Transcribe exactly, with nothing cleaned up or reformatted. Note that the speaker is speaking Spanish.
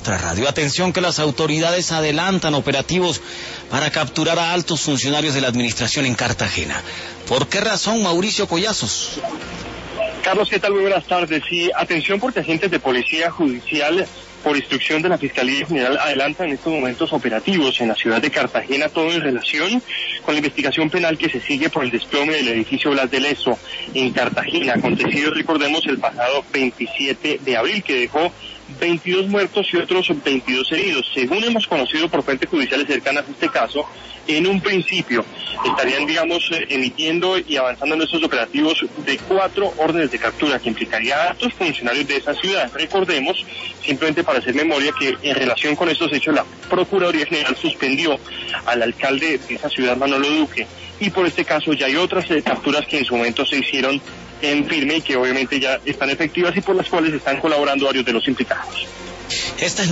nuestra radio. Atención que las autoridades adelantan operativos para capturar a altos funcionarios de la administración en Cartagena. ¿Por qué razón, Mauricio Collazos? Carlos, ¿qué tal? Muy buenas tardes. Sí, atención porque agentes de policía judicial, por instrucción de la Fiscalía General, adelantan en estos momentos operativos en la ciudad de Cartagena, todo en relación con la investigación penal que se sigue por el desplome del edificio Blas de Lezo en Cartagena, acontecido, recordemos, el pasado veintisiete de abril, que dejó veintidós muertos y otros veintidós heridos. Según hemos conocido por fuentes judiciales cercanas a este caso, en un principio estarían, digamos, emitiendo y avanzando en estos operativos de cuatro órdenes de captura que implicaría a altos funcionarios de esa ciudad. Recordemos, simplemente para hacer memoria, que en relación con estos hechos la Procuraduría General suspendió al alcalde de esa ciudad, Manolo Duque, y por este caso ya hay otras eh, capturas que en su momento se hicieron en firme y que obviamente ya están efectivas y por las cuales están colaborando varios de los implicados. Esta es